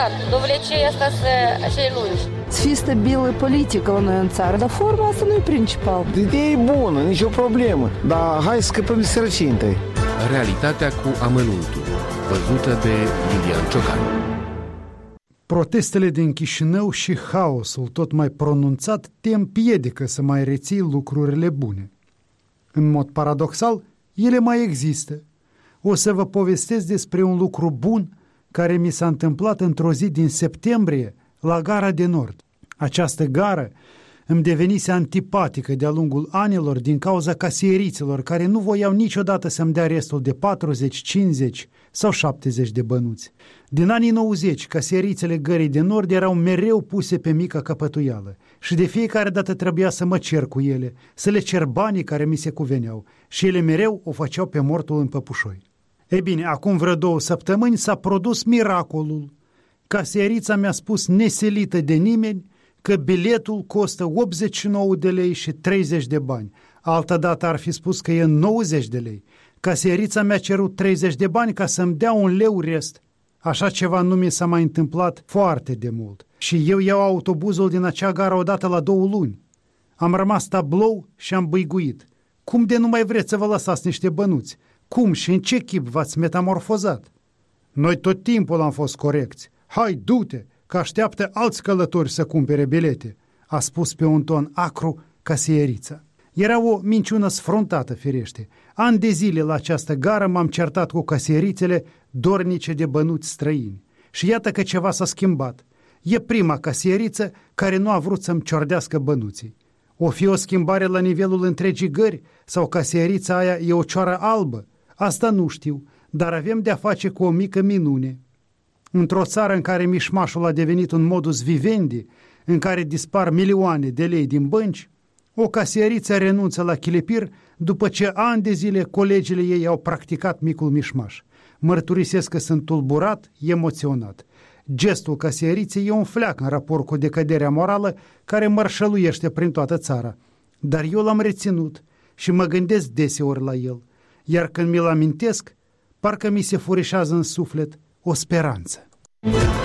important. Dovlecei asta așa e lungi. Să fie stabilă politică la noi în țară, dar forma asta nu e principal. Ideea e bună, nicio problemă, dar hai să scăpăm de sărăcie întâi. Realitatea cu amănuntul, văzută de Lilian Ciocan. Protestele din Chișinău și haosul tot mai pronunțat te împiedică să mai reții lucrurile bune. În mod paradoxal, ele mai există. O să vă povestesc despre un lucru bun care mi s-a întâmplat într-o zi din septembrie la Gara de Nord. Această gară îmi devenise antipatică de-a lungul anilor din cauza casieriților care nu voiau niciodată să-mi dea restul de 40, 50 sau 70 de bănuți. Din anii 90, casierițele Gării de Nord erau mereu puse pe mică căpătuială și de fiecare dată trebuia să mă cer cu ele, să le cer banii care mi se cuveneau și ele mereu o făceau pe mortul în păpușoi. Ei bine, acum vreo 2 săptămâni s-a produs miracolul. Casierița mi-a spus nesilită de nimeni că biletul costă 89 de lei și 30 de bani. Altădată ar fi spus că e 90 de lei. Casierița mi-a cerut 30 de bani ca să-mi dea 1 leu rest. Așa ceva nu mi s-a mai întâmplat foarte de mult. Și eu iau autobuzul din acea gară odată la 2 luni. Am rămas tablou și am băiguit. Cum de nu mai vreți să vă lăsați niște bănuți? Cum și în ce chip v-ați metamorfozat? Noi tot timpul am fost corecți. Hai, du-te, că așteaptă alți călători să cumpere bilete, a spus pe un ton acru casierița. Era o minciună sfruntată, firește. Ani de zile la această gară m-am certat cu casierițele dornice de bănuți străini. Și iată că ceva s-a schimbat. E prima casieriță care nu a vrut să-mi ciordească bănuții. O fi o schimbare la nivelul întregii gări sau casierița aia e o cioară albă? Asta nu știu, dar avem de-a face cu o mică minune. Într-o țară în care mișmașul a devenit un modus vivendi, în care dispar milioane de lei din bănci, o casieriță renunță la chilipir după ce ani de zile colegile ei au practicat micul mișmaș. Mărturisesc că sunt tulburat, emoționat. Gestul casieriței e un fleac în raport cu decăderea morală care mărșăluiește prin toată țara. Dar eu l-am reținut și mă gândesc deseori la el, iar când mi-l amintesc, parcă mi se furișează în suflet o speranță.